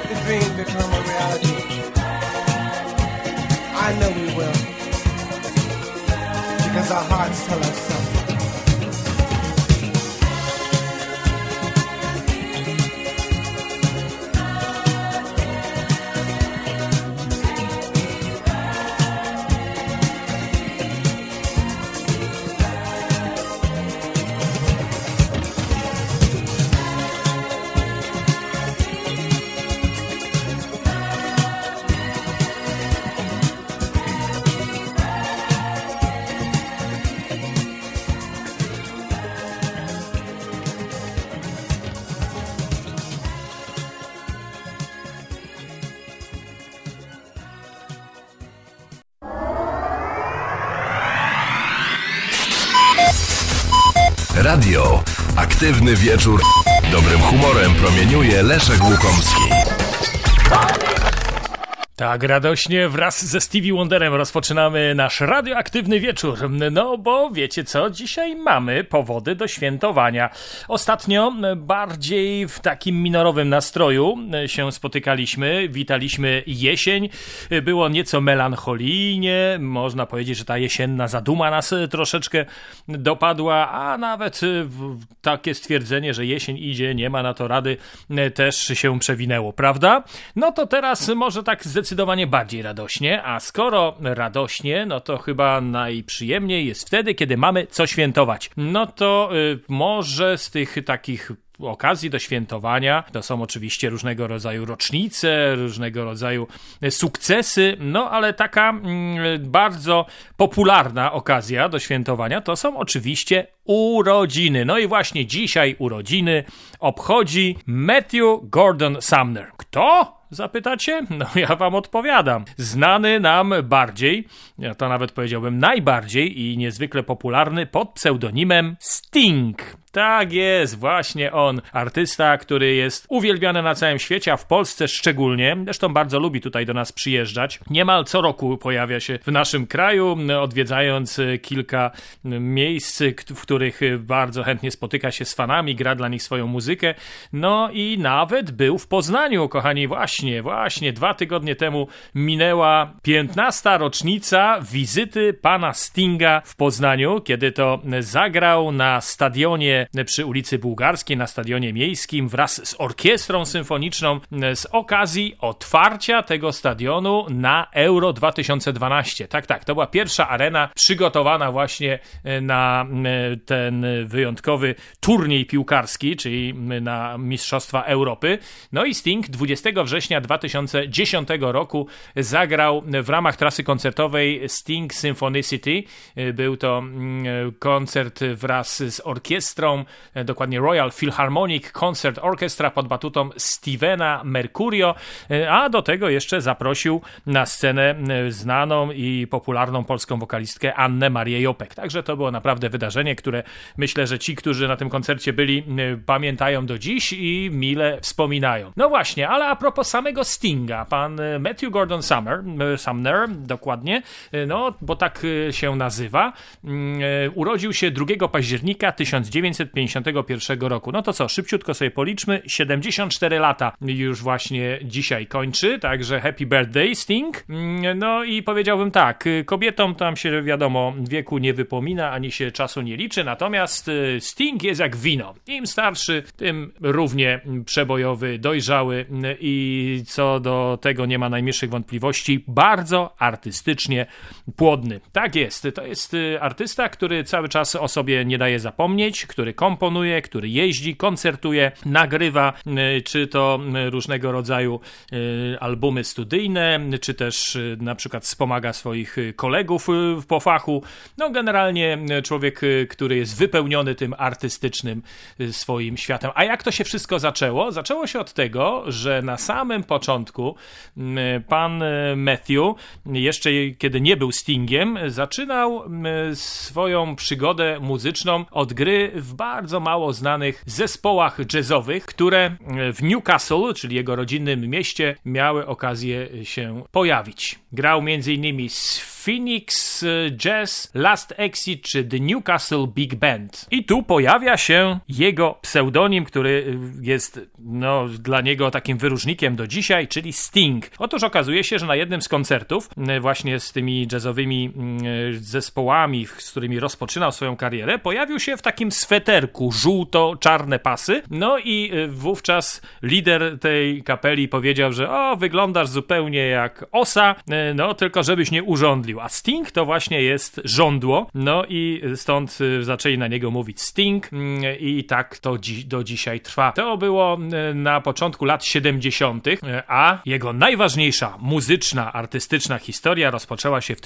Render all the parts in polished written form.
make the dream become a reality. I know we will, because our hearts tell us so. Radio. Aktywny wieczór. Dobrym humorem promieniuje Leszek Łukomski. Tak, radośnie wraz ze Stevie Wonderem rozpoczynamy nasz radioaktywny wieczór. No bo wiecie co, dzisiaj mamy powody do świętowania. Ostatnio bardziej w takim minorowym nastroju się spotykaliśmy, witaliśmy jesień. Było nieco melancholijnie, można powiedzieć, że ta jesienna zaduma nas troszeczkę dopadła, a nawet takie stwierdzenie, że jesień idzie, nie ma na to rady, też się przewinęło, prawda? No to teraz może tak zdecydowanie bardziej radośnie, a skoro radośnie, no to chyba najprzyjemniej jest wtedy, kiedy mamy co świętować. No to może z tych takich okazji do świętowania to są oczywiście różnego rodzaju rocznice, różnego rodzaju sukcesy, no ale taka bardzo popularna okazja do świętowania to są oczywiście urodziny. No i właśnie dzisiaj urodziny obchodzi Matthew Gordon Sumner. Kto? Zapytacie? No ja wam odpowiadam. Znany nam bardziej, ja to nawet powiedziałbym najbardziej i niezwykle popularny pod pseudonimem Sting. Tak jest, właśnie on. Artysta, który jest uwielbiany na całym świecie, a w Polsce szczególnie. Zresztą bardzo lubi tutaj do nas przyjeżdżać. Niemal co roku pojawia się w naszym kraju, odwiedzając kilka miejsc, w których bardzo chętnie spotyka się z fanami, gra dla nich swoją muzykę. No i nawet był w Poznaniu, kochani, właśnie 2 tygodnie temu minęła 15. rocznica wizyty pana Stinga w Poznaniu, kiedy to zagrał na stadionie przy ulicy Bułgarskiej, na stadionie miejskim wraz z orkiestrą symfoniczną z okazji otwarcia tego stadionu na Euro 2012. Tak, to była pierwsza arena przygotowana właśnie na ten wyjątkowy turniej piłkarski, czyli na Mistrzostwa Europy. No i Sting 20 września 2010 roku zagrał w ramach trasy koncertowej Sting Symfonicity. Był to koncert wraz z orkiestrą, dokładnie Royal Philharmonic Concert Orchestra pod batutą Stevena Mercurio, a do tego jeszcze zaprosił na scenę znaną i popularną polską wokalistkę Annę Marię Jopek. Także to było naprawdę wydarzenie, które myślę, że ci, którzy na tym koncercie byli, pamiętają do dziś i mile wspominają. No właśnie, ale a propos samego Stinga, pan Matthew Gordon Sumner, dokładnie, no bo tak się nazywa, urodził się 2 października 1951 roku. No to co, szybciutko sobie policzmy, 74 lata już właśnie dzisiaj kończy, także happy birthday Sting. No i powiedziałbym tak, kobietom tam się wiadomo wieku nie wypomina, ani się czasu nie liczy, natomiast Sting jest jak wino. Im starszy, tym równie przebojowy, dojrzały i co do tego nie ma najmniejszych wątpliwości, bardzo artystycznie płodny. Tak jest, to jest artysta, który cały czas o sobie nie daje zapomnieć, który komponuje, który jeździ, koncertuje, nagrywa, czy to różnego rodzaju albumy studyjne, czy też na przykład wspomaga swoich kolegów po fachu. No generalnie człowiek, który jest wypełniony tym artystycznym swoim światem. A jak to się wszystko zaczęło? Zaczęło się od tego, że na samym początku pan Matthew, jeszcze kiedy nie był Stingiem, zaczynał swoją przygodę muzyczną od gry w bardzo mało znanych zespołach jazzowych, które w Newcastle, czyli jego rodzinnym mieście, miały okazję się pojawić. Grał m.in. z Phoenix Jazz, Last Exit czy The Newcastle Big Band. I tu pojawia się jego pseudonim, który jest dla niego takim wyróżnikiem do dzisiaj, czyli Sting. Otóż okazuje się, że na jednym z koncertów właśnie z tymi jazzowymi zespołami, z którymi rozpoczynał swoją karierę, pojawił się w takim sweterku, żółto-czarne pasy. No i wówczas lider tej kapeli powiedział, że wyglądasz zupełnie jak osa, tylko żebyś nie urządlił. A Sting to właśnie jest żądło. No i stąd zaczęli na niego mówić Sting i tak to do dzisiaj trwa. To było na początku lat 70., a jego najważniejsza muzyczna, artystyczna historia rozpoczęła się w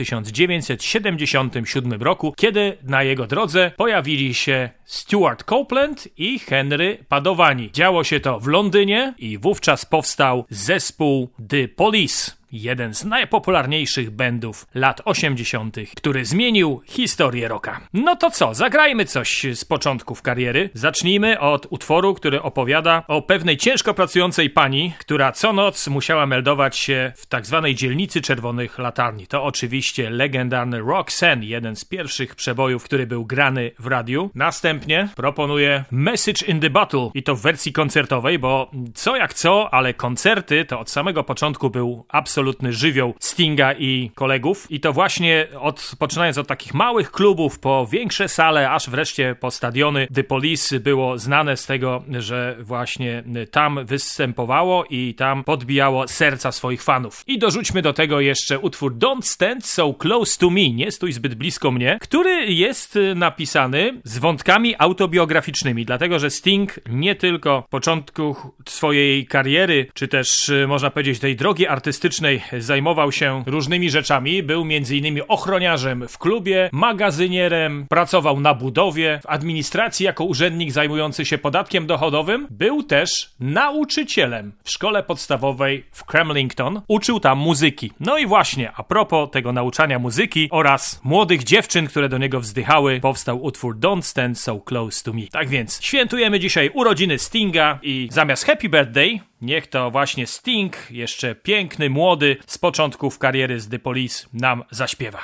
1977 roku, kiedy na jego drodze pojawili się Stewart Copeland i Henry Padovani. Działo się to w Londynie i wówczas powstał zespół The Police. Jeden z najpopularniejszych bandów lat 80., który zmienił historię rocka. No to co, zagrajmy coś z początków kariery. Zacznijmy od utworu, który opowiada o pewnej ciężko pracującej pani, która co noc musiała meldować się w tak zwanej dzielnicy czerwonych latarni. To oczywiście legendarny Roxanne, jeden z pierwszych przebojów, który był grany w radiu. Następnie proponuję Message in the Bottle i to w wersji koncertowej, bo co jak co, ale koncerty to od samego początku był absolutny żywioł Stinga i kolegów. I to właśnie poczynając od takich małych klubów po większe sale, aż wreszcie po stadiony. The Police było znane z tego, że właśnie tam występowało i tam podbijało serca swoich fanów. I dorzućmy do tego jeszcze utwór Don't Stand So Close to Me, nie stój zbyt blisko mnie, który jest napisany z wątkami autobiograficznymi, dlatego że Sting nie tylko w początku swojej kariery, czy też można powiedzieć tej drogi artystycznej zajmował się różnymi rzeczami. Był m.in. ochroniarzem w klubie, magazynierem, pracował na budowie, w administracji jako urzędnik zajmujący się podatkiem dochodowym. Był też nauczycielem w szkole podstawowej w Cramlington. Uczył tam muzyki. No i właśnie, a propos tego nauczania muzyki oraz młodych dziewczyn, które do niego wzdychały, powstał utwór Don't Stand So Close to Me. Tak więc świętujemy dzisiaj urodziny Stinga i zamiast Happy Birthday niech to właśnie Sting, jeszcze piękny, młody, z początków kariery z The Police, nam zaśpiewa.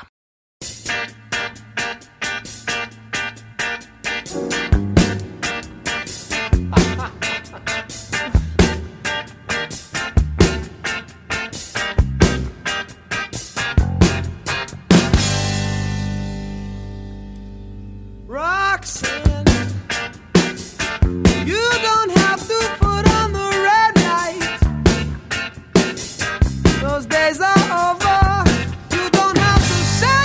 Roxanne, you don't have to put on the red light. Those days are over. You don't have to say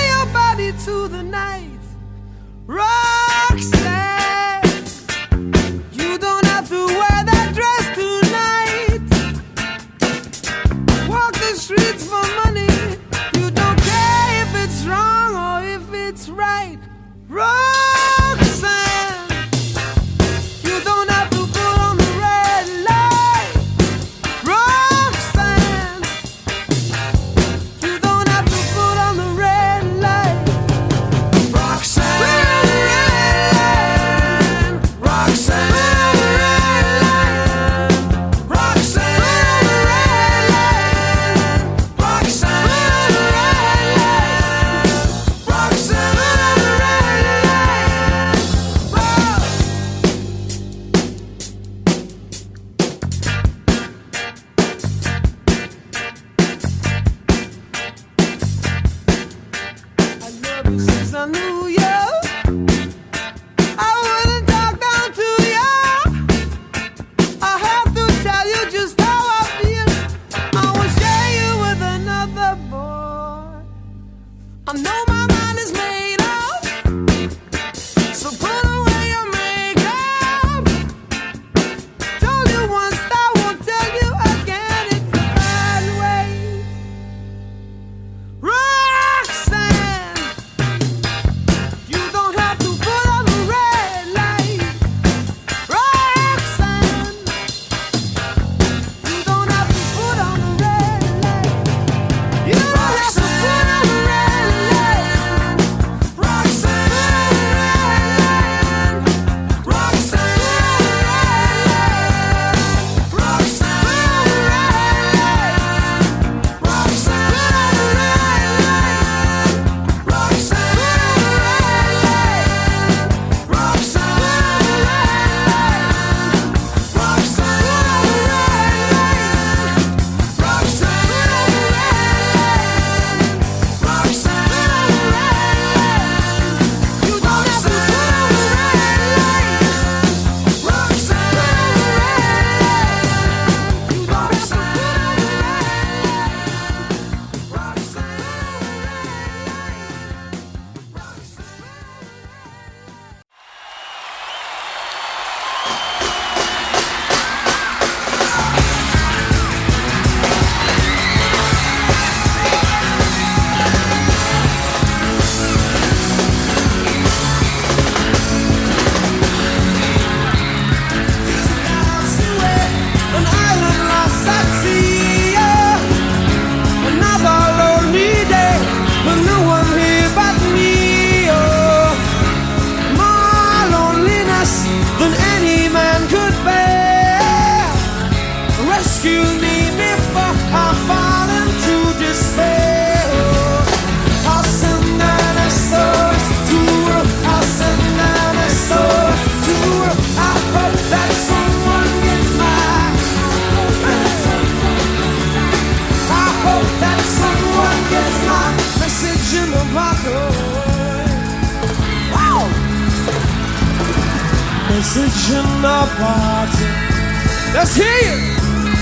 Oxygen party. Let's hear you.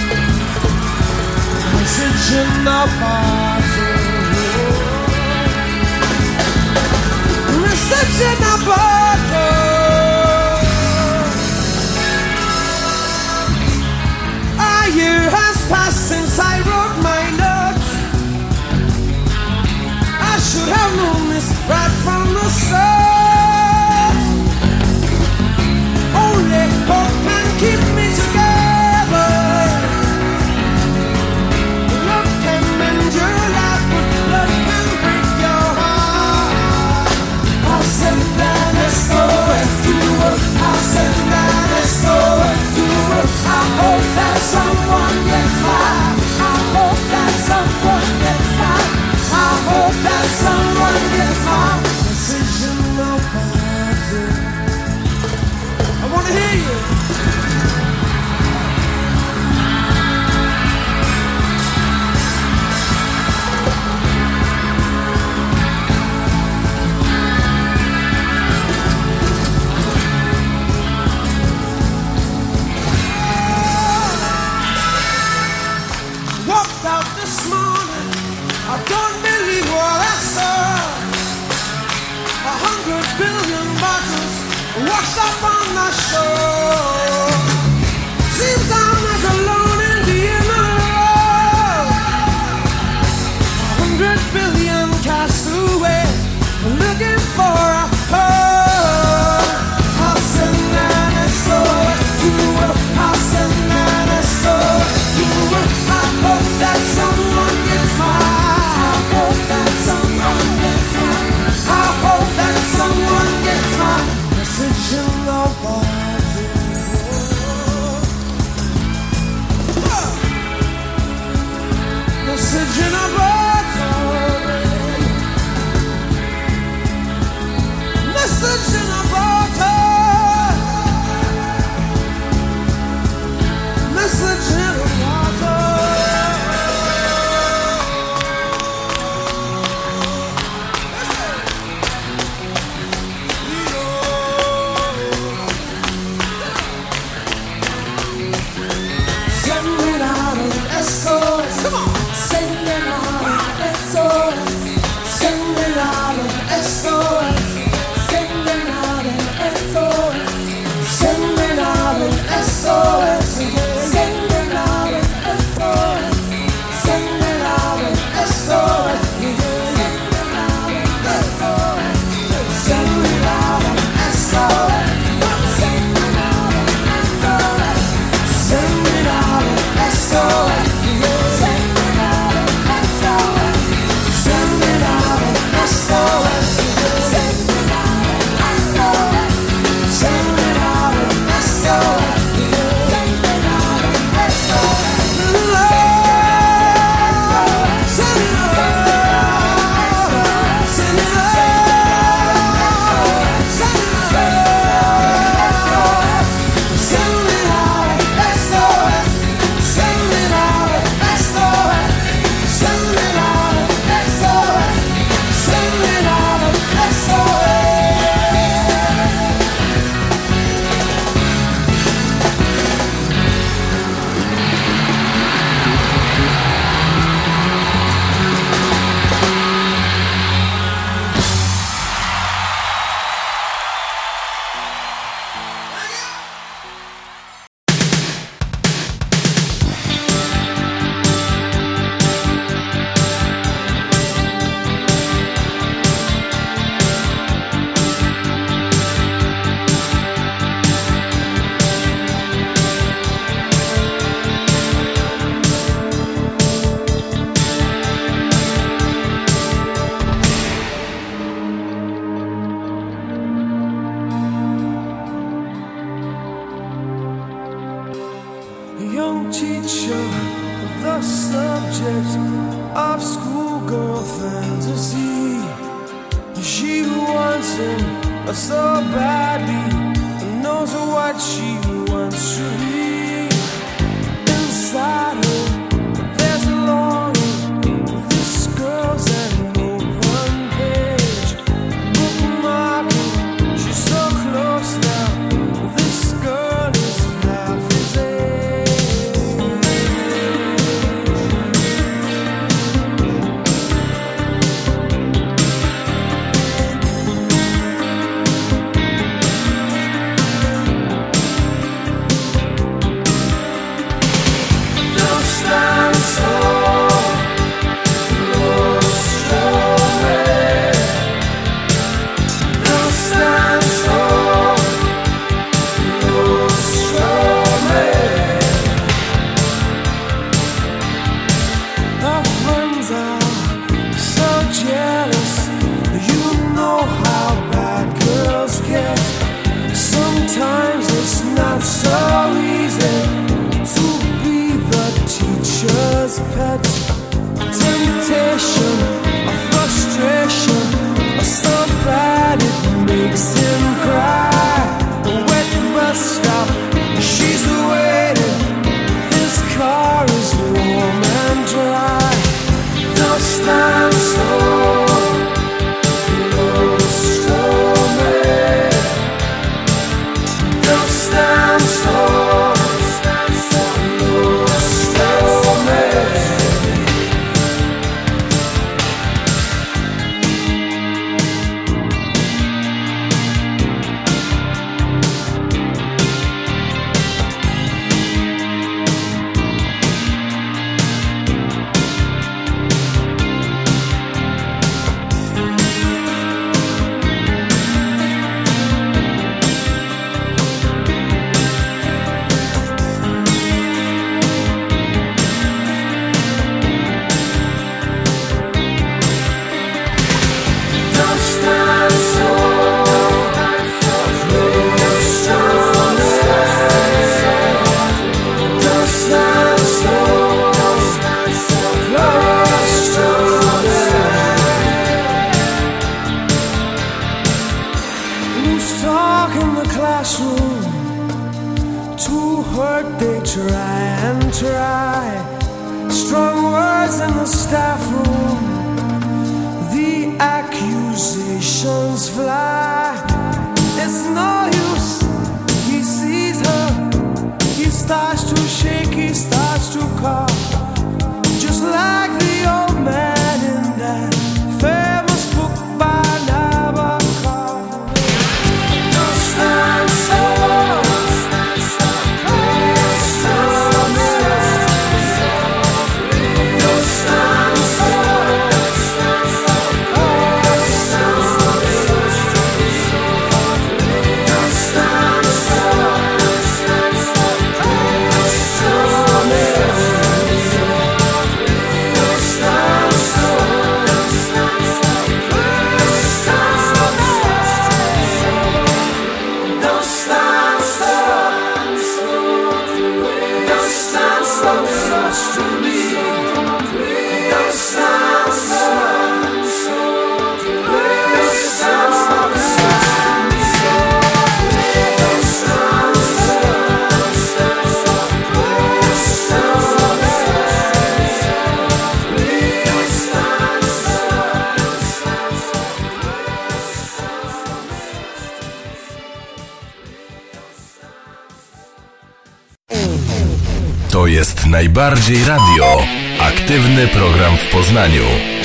Oxygen party. Oxygen party. A year has passed since I wrote my notes. I should have known this right from the start. Only hope can keep me together. Love can mend your life, but love can break your heart. I'll send that SOS to work. I'll send that SOS to work. I hope that someone gets by. I hope that someone gets by. I hope that someone gets my message in the party. I wanna hear you. Walked out this morning, I don't believe what I saw. 100 billion bottles washed up on the shore. Seems I'm as alone in the end of the road. 100 billion cast away, looking for a home. I'll send an SOS to her. I'll send an SOS to her. I hope that someone gets mine. I hope that someone gets mine. I hope that someone gets mine. Message in the party. Message in a bottle. Message in a bottle. Message in a bottle. Sending out an SOS. Come on. Sending out an SOS. Sending out an SOS. Sending out an SOS. Sending out an SOS. Sending out an SOS. Sending out an SOS. Sending out an SOS. Sending out an SOS. Sending out an SOS. Sending out an SOS. Sending out an SOS. Sending out an SOS. Sending out an SOS. Sending out an SOS. Sending out an SOS. Young teacher, the subject of schoolgirl fantasy. She wants him so badly, knows what she wants to be. Inside her, there's a longing. This girl's an open page, bookmarking. She's so close now. This as pets. Temptation, a frustration, or so bad it makes him cry. A wet bus stop, she's waiting. His car is warm and dry. Don't stand so close to me. Don't stand so close to me. To jest najbardziej radio. Aktywny program w Poznaniu.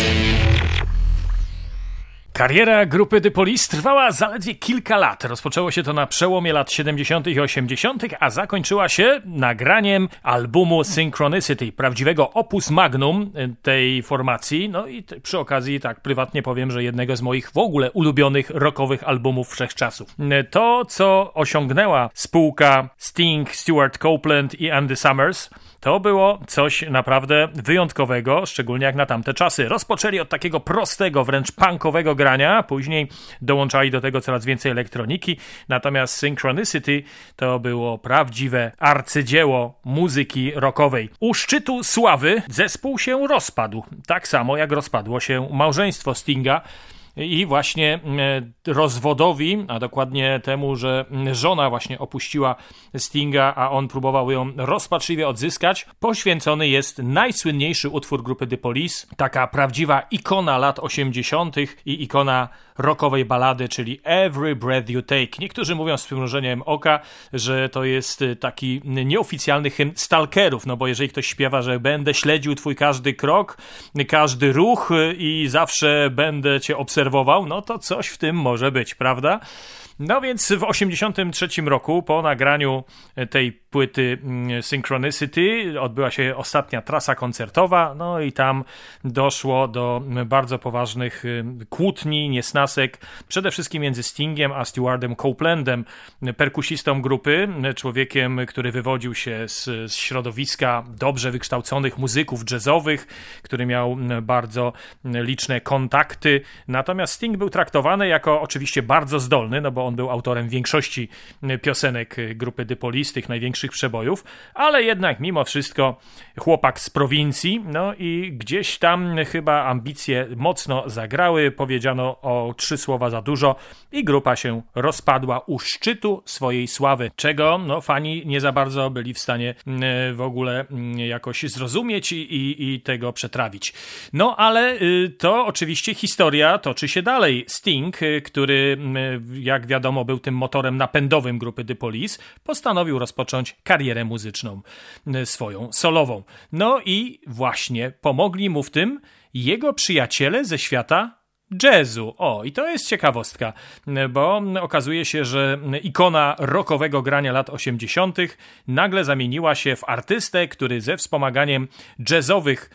Kariera grupy The Police trwała zaledwie kilka lat. Rozpoczęło się to na przełomie lat 70. i 80., a zakończyła się nagraniem albumu Synchronicity, prawdziwego opus magnum tej formacji. No i przy okazji tak prywatnie powiem, że jednego z moich w ogóle ulubionych rockowych albumów wszechczasów. To, co osiągnęła spółka Sting, Stuart Copeland i Andy Summers, to było coś naprawdę wyjątkowego, szczególnie jak na tamte czasy. Rozpoczęli od takiego prostego, wręcz punkowego grania, później dołączali do tego coraz więcej elektroniki, natomiast Synchronicity to było prawdziwe arcydzieło muzyki rockowej. U szczytu sławy zespół się rozpadł, tak samo jak rozpadło się małżeństwo Stinga. I właśnie rozwodowi, a dokładnie temu, że żona właśnie opuściła Stinga, a on próbował ją rozpaczliwie odzyskać, poświęcony jest najsłynniejszy utwór grupy The Police, taka prawdziwa ikona lat 80. i ikona rockowej balady, czyli Every Breath You Take. Niektórzy mówią z przymrużeniem oka, że to jest taki nieoficjalny hymn stalkerów, no bo jeżeli ktoś śpiewa, że będę śledził twój każdy krok, każdy ruch i zawsze będę cię obserwował, no to coś w tym może być, prawda? No więc w 1983 roku po nagraniu tej płyty Synchronicity odbyła się ostatnia trasa koncertowa, no i tam doszło do bardzo poważnych kłótni, niesnasek, przede wszystkim między Stingiem a Stuartem Copelandem, perkusistą grupy, człowiekiem, który wywodził się z środowiska dobrze wykształconych muzyków jazzowych, który miał bardzo liczne kontakty, natomiast Sting był traktowany jako oczywiście bardzo zdolny, no bo bo on był autorem większości piosenek grupy The Police, tych największych przebojów, ale jednak mimo wszystko chłopak z prowincji, no i gdzieś tam chyba ambicje mocno zagrały, powiedziano o 3 słowa za dużo i grupa się rozpadła u szczytu swojej sławy, czego no, fani nie za bardzo byli w stanie w ogóle jakoś zrozumieć i tego przetrawić. No ale to oczywiście historia toczy się dalej. Sting, który jak wiadomo był tym motorem napędowym grupy The Police, postanowił rozpocząć karierę muzyczną swoją solową. No i właśnie pomogli mu w tym jego przyjaciele ze świata jazzu. O, i to jest ciekawostka, bo okazuje się, że ikona rockowego grania lat 80. nagle zamieniła się w artystę, który ze wspomaganiem jazzowych,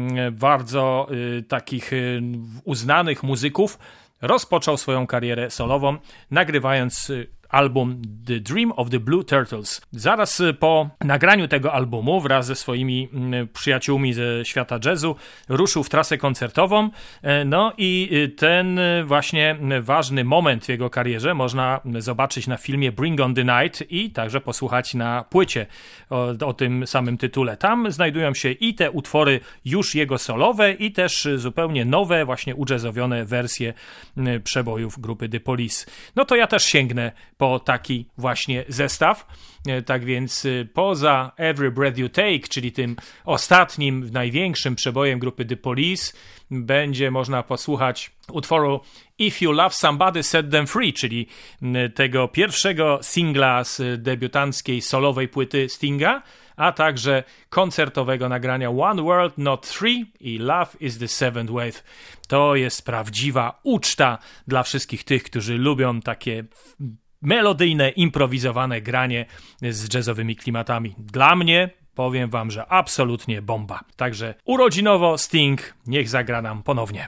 bardzo takich uznanych muzyków rozpoczął swoją karierę solową, nagrywając album The Dream of the Blue Turtles. Zaraz po nagraniu tego albumu wraz ze swoimi przyjaciółmi ze świata jazzu ruszył w trasę koncertową. No i ten właśnie ważny moment w jego karierze można zobaczyć na filmie Bring on the Night i także posłuchać na płycie o tym samym tytule. Tam znajdują się i te utwory już jego solowe i też zupełnie nowe, właśnie ujazzowione wersje przebojów grupy The Police. No to ja też sięgnę po taki właśnie zestaw. Tak więc poza Every Breath You Take, czyli tym ostatnim, największym przebojem grupy The Police, będzie można posłuchać utworu If You Love Somebody Set Them Free, czyli tego pierwszego singla z debiutanckiej solowej płyty Stinga, a także koncertowego nagrania One World Not Three i Love is the Seventh Wave. To jest prawdziwa uczta dla wszystkich tych, którzy lubią takie melodyjne, improwizowane granie z jazzowymi klimatami. Dla mnie, powiem wam, że absolutnie bomba. Także urodzinowo Sting niech zagra nam ponownie.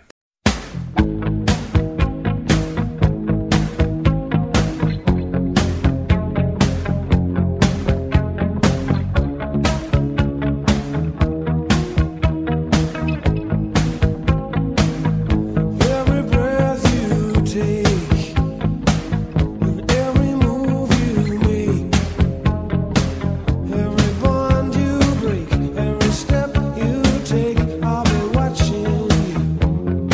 Step you take, I'll be watching you.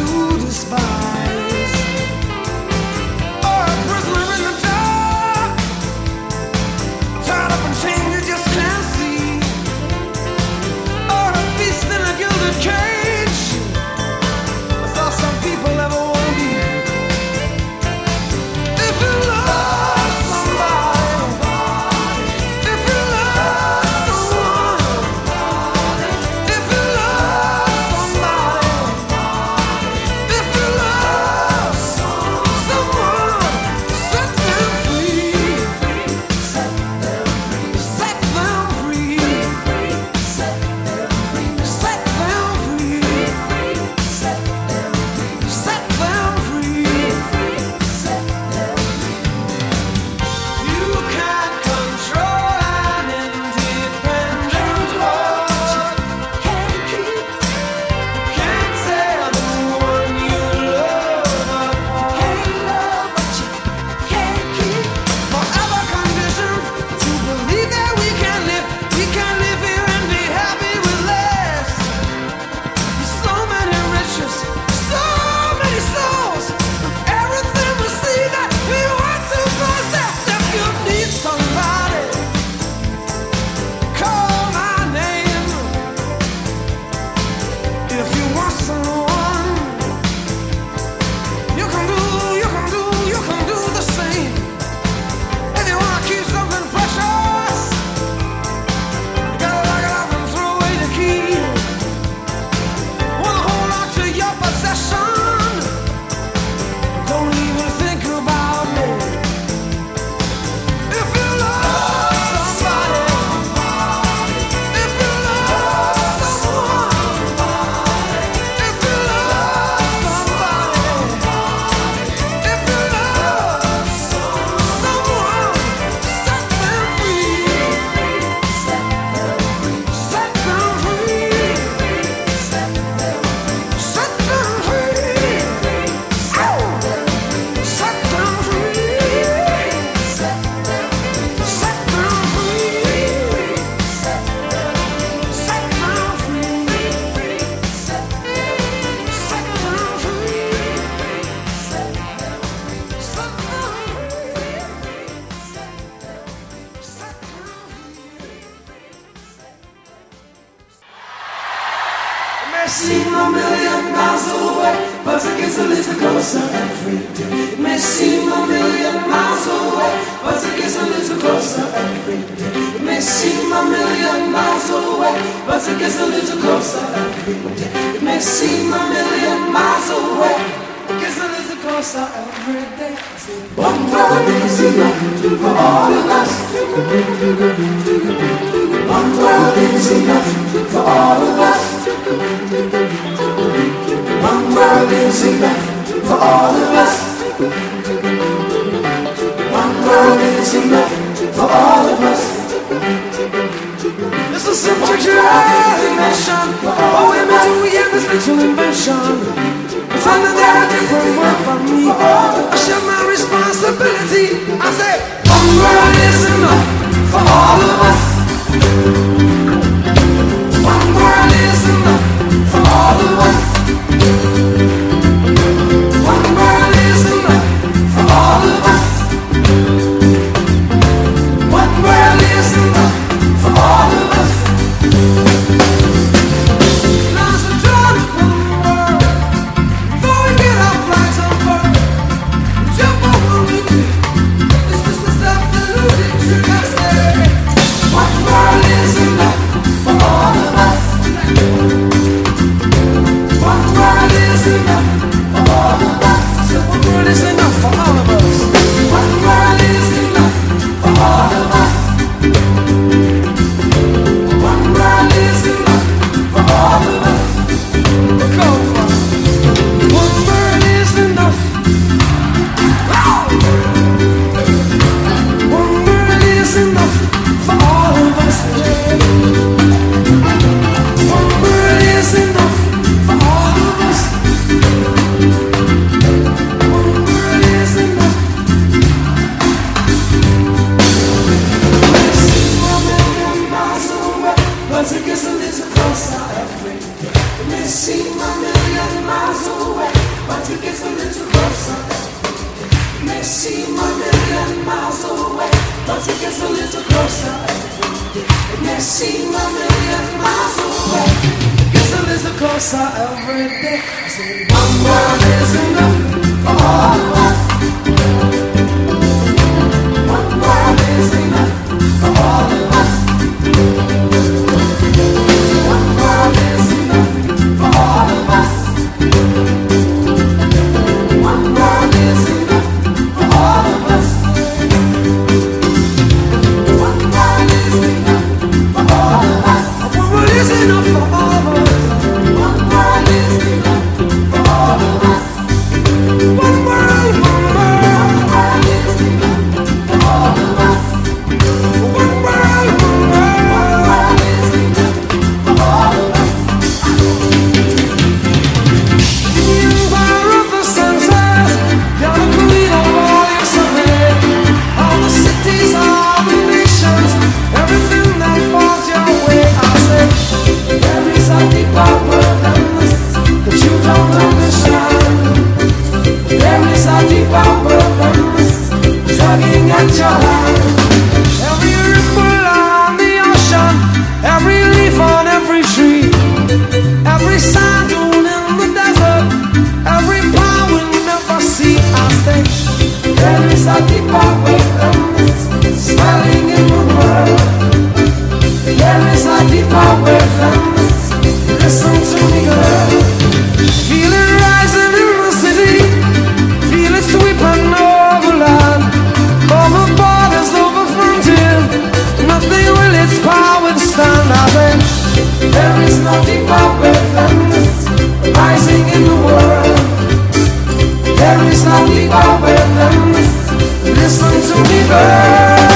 you despise. Or a prisoner in the dark, tied up in chains you just can't see. Or a beast in a gilded cage, that's all some people ever want to be. If you love somebody, if you love someone, if you love somebody, if you love someone, set them free. Set them free. Set them free. Set them free. Set them free. Set them free. Set them free. Set them free. You can't control an independent heart. Can't keep. Can't tell the one you love apart. Can't love what you can't keep. Forever conditioned to believe that we can live here and be happy with less. So many riches, so many souls, everything we see that we want to possess. If you need somebody, call my name. If you want someone, you can do the same. If you want to keep something precious, you gotta lock it up and throw away the key. Wanna hold on to your possession, don't even think about me. If you love somebody, if you love someone, if you love somebody, if you love someone, set them free. Set them free. Set them free. Set them free. Set them free. Ow! Set them free. Set them free. Set them free. Set them free. Set them It may seem a million miles away, but it gets a little closer every day. It may seem a million miles away, but it gets a little closer every day. It may seem a million miles away, but it gets a little closer every day. It may seem a million miles away, it gets a little closer every day. One world is enough for all of us. One world is enough for all of us. One world is enough for all of us. One world is enough for all of us. It's a subject to imagination. Oh, women do we have this little invention. Pretending they're a different world from me. I share my responsibility. I say, one world is enough for all of us. One world is enough for all of us. One world is enough for all of us. One world is enough for all of us. Now's the time to rule the world. Before we get our flags unfurled, jump over with me. It's just the stuff that losing trick I say. One world is enough for all of us. One world is enough for all of us. So one world is enough for all of us. One world is enough for all of us. One world is enough for all of us. Go for it. One world is enough. One world is enough for all of us. One world is enough for all of us. closer every day. I say one world is enough for all of us. One world is enough for all of us. One world is enough for all of us. One world is enough for all of us. One world is enough for all of us. One world is enough for all of us. One world is enough for all of us. One world is enough for all of us. One world is enough for all of us. The empire of the senses, you're the queen of all your survey. All the cities, all the nations, everything that falls your way. I say, there is a deeper world than this that you don't understand. There is a deeper world than this, tugging at your hand. Every ripple on the ocean, every leaf on every tree, every sand dune in the desert, every power we'll never see. I say, there is a deeper world than this, swelling in the world. There is a deeper world than this. Listen to me, girl. Feel it rising in the city. Feel it sweeping over land, over borders, over frontiers. Nothing will its power withstand. I say, there is no deeper world than this, rising in the world. There is no deeper world than this. Listen to me, girl.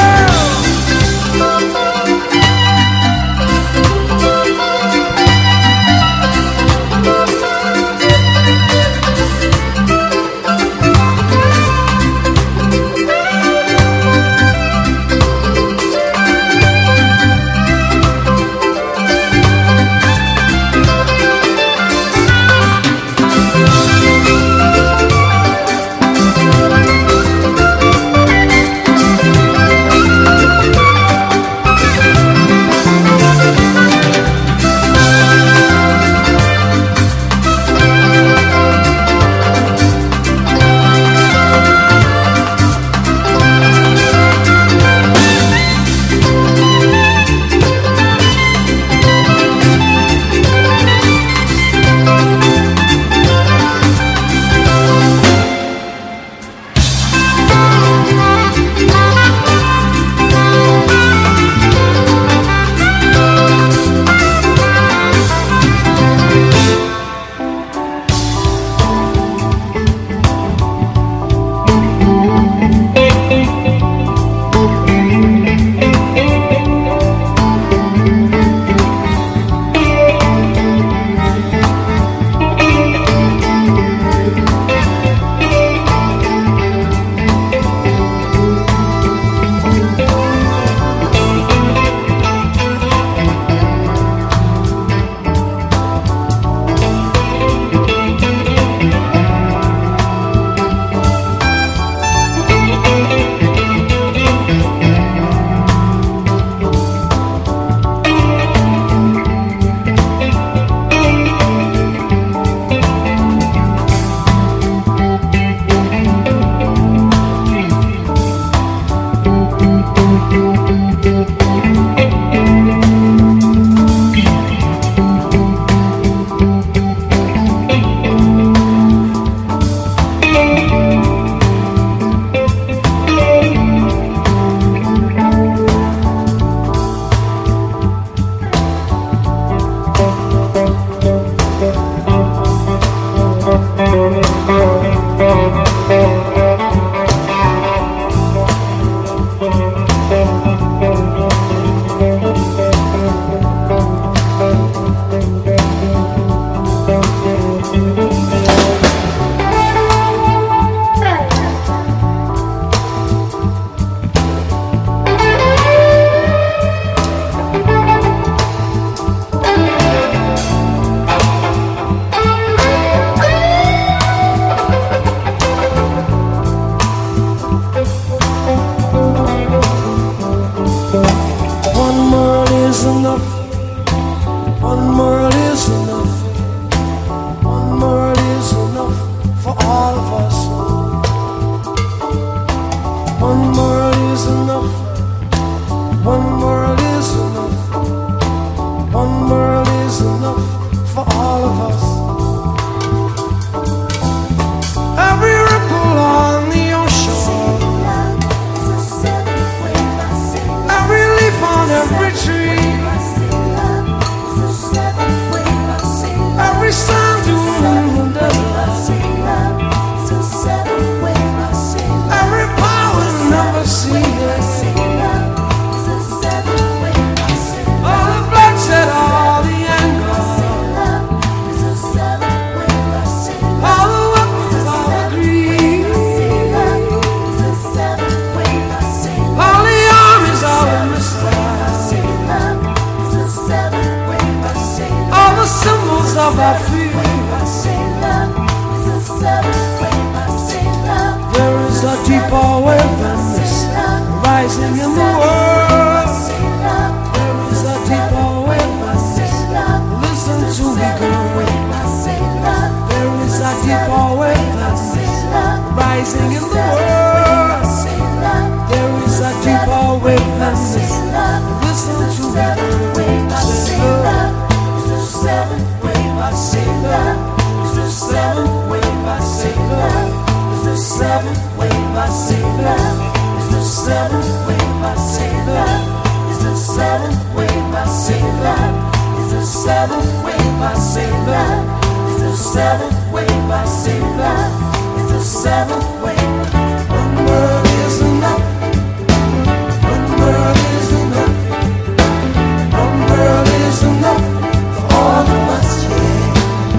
deep hallway rising in the world. There is a deep hallway listen to me. It's the seventh wave, I say love. It's the seventh wave, I say love. It's the seventh wave, I say love. It's the seventh wave, I say love. It's the seventh wave, I say love. It's the seventh wave, I say love. It's the seventh wave, I say love. It's the seventh wave, I say love. It's the seventh wave. One word is enough. One word is enough. One word is enough for all of us, yeah.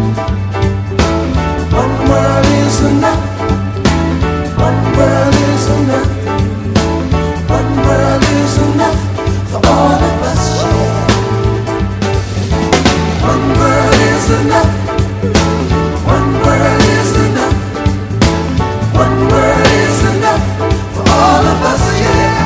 One word is enough. One word is enough. One word is enough for all of us, yeah. One word is enough. One word is enough. One word is enough for all of us, yeah.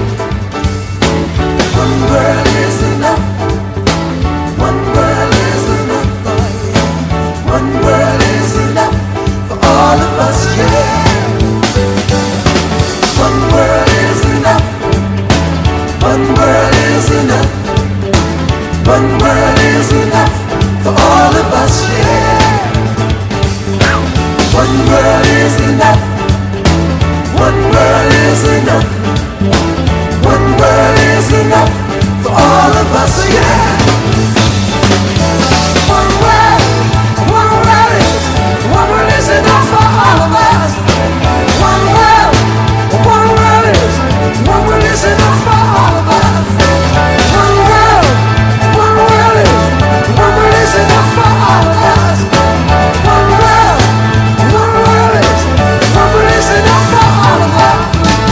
One word is enough. One word is enough. One word is enough for all of us, yeah. One word is enough. One word is enough. One word is enough for all of us, yeah. One word is enough. One word is enough. One word is enough for all of us, yeah. One word is enough for all of us. One word is enough for all of us. One word is enough for all of us. One word is enough for all of us.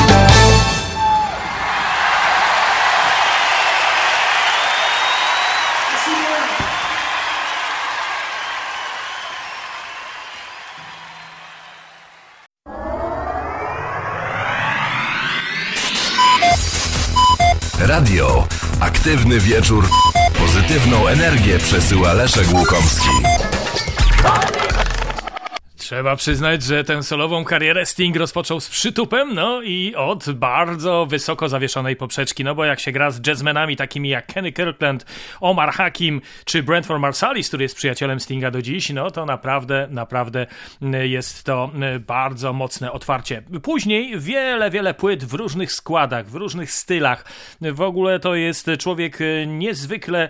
Radio. Aktywny wieczór. Pozytywną energię przesyła Leszek Łukomski. Trzeba przyznać, że tę solową karierę Sting rozpoczął z przytupem, no i od bardzo wysoko zawieszonej poprzeczki, no bo jak się gra z jazzmenami takimi jak Kenny Kirkland, Omar Hakim czy Brentford Marsalis, który jest przyjacielem Stinga do dziś, no to naprawdę jest to bardzo mocne otwarcie. Później wiele płyt w różnych składach, w różnych stylach. W ogóle to jest człowiek niezwykle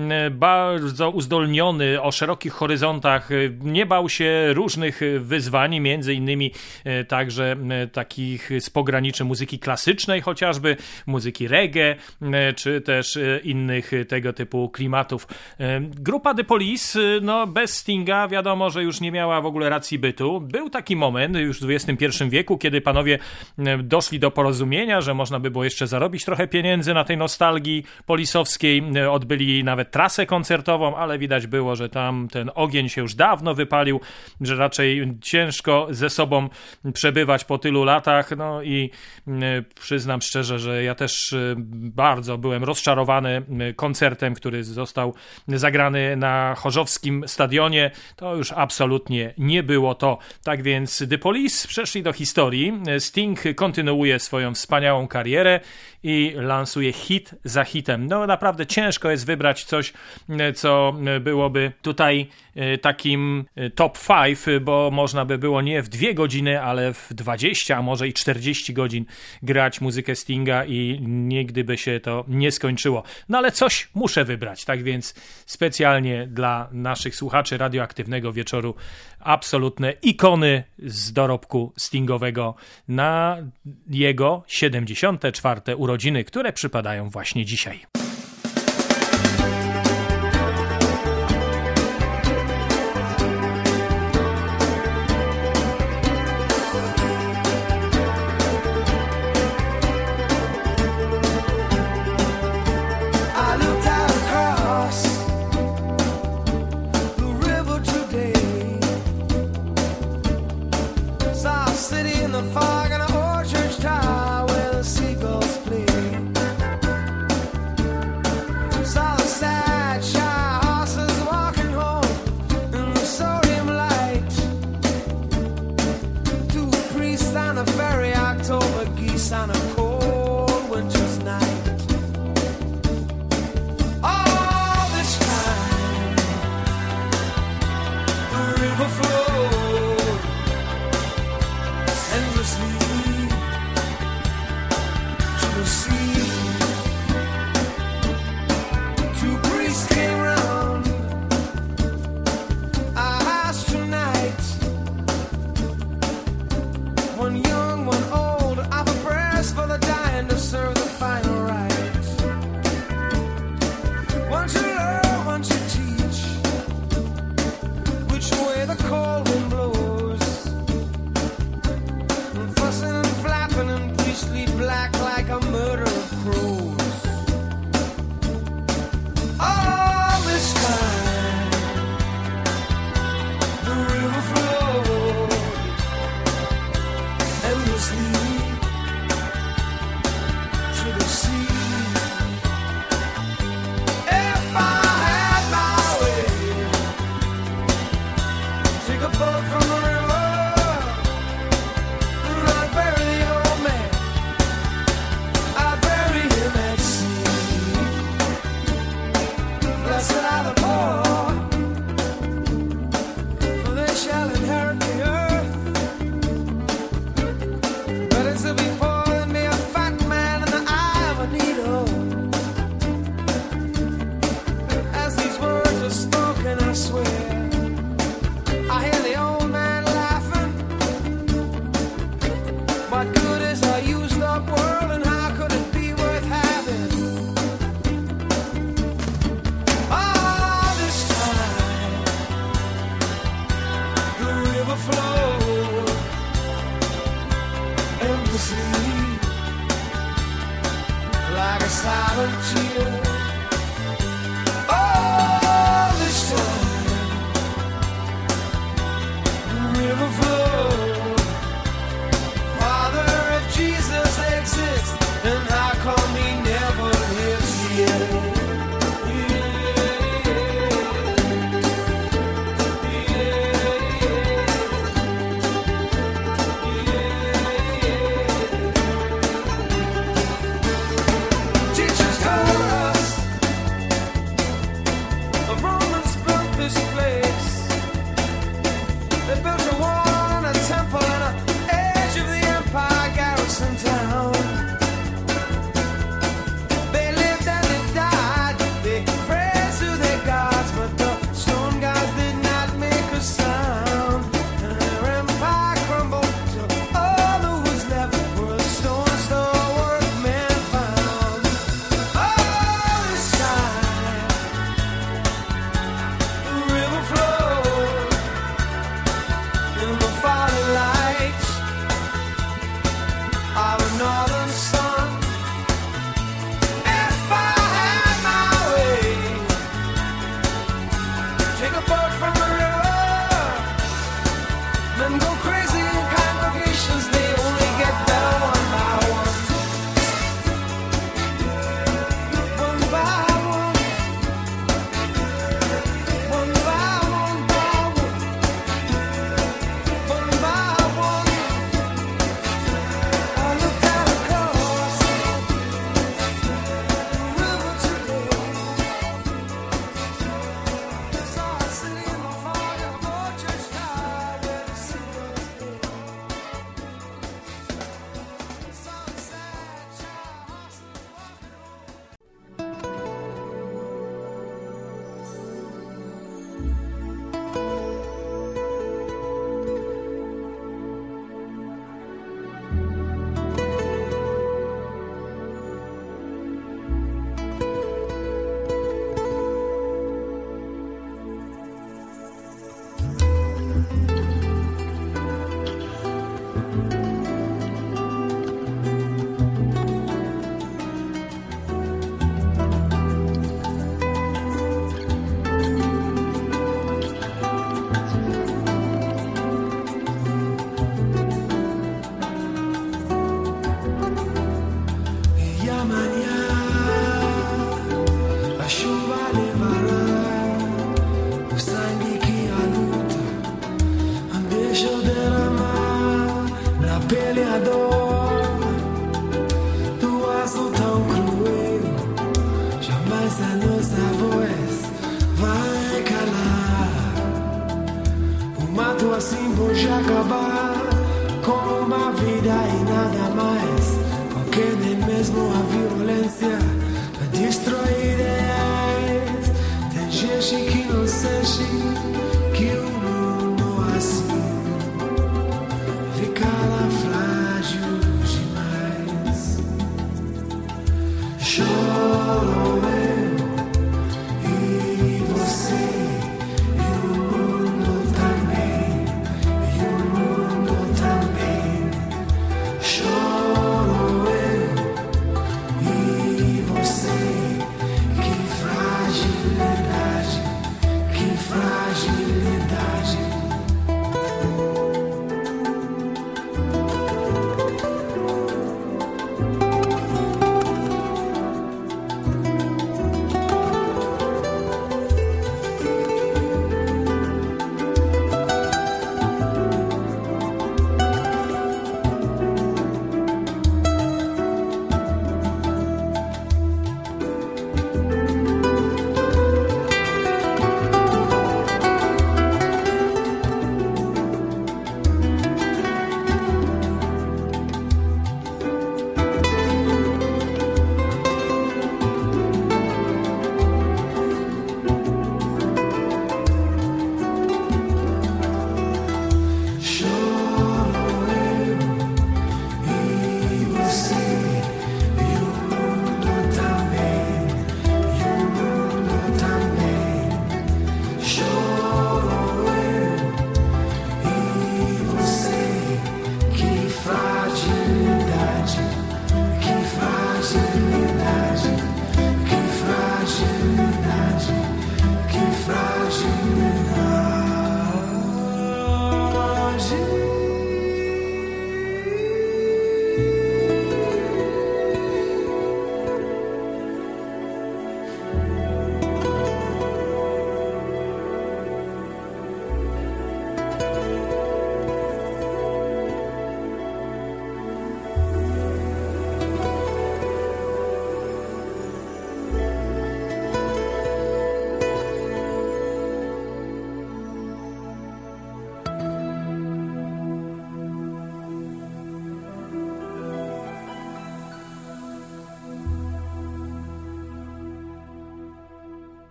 bardzo uzdolniony, o szerokich horyzontach, nie bał się różnych wyzwań, między innymi także takich z pograniczy muzyki klasycznej, chociażby muzyki reggae, czy też innych tego typu klimatów. Grupa The Police, no bez Stinga wiadomo, że już nie miała w ogóle racji bytu. Był taki moment już w XXI wieku, kiedy panowie doszli do porozumienia, że można by było jeszcze zarobić trochę pieniędzy na tej nostalgii polisowskiej. Odbyli nawet trasę koncertową, ale widać było, że tam ten ogień się już dawno wypalił, że raczej ciężko ze sobą przebywać po tylu latach, no i przyznam szczerze, że ja też bardzo byłem rozczarowany koncertem, który został zagrany na chorzowskim stadionie. To już absolutnie nie było to. Tak więc The Police przeszli do historii. Sting kontynuuje swoją wspaniałą karierę i lansuje hit za hitem. No naprawdę ciężko jest wybrać coś, co byłoby tutaj takim top 5, bo można by było nie w 2 godziny, ale w 20, a może i 40 godzin grać muzykę Stinga i nigdy by się to nie skończyło. No ale coś muszę wybrać, tak więc specjalnie dla naszych słuchaczy radioaktywnego wieczoru absolutne ikony z dorobku Stingowego na jego 74. urodziny, które przypadają właśnie dzisiaj. Fog and an old church tower where the seagulls play. silent cheer. Oh, this time the river flows. Father, if Jesus exists, then how come he never lives here? Assim pode acabar com uma vida e nada mais, porque nem mesmo a violência destrói ideias. Tem gente que não sente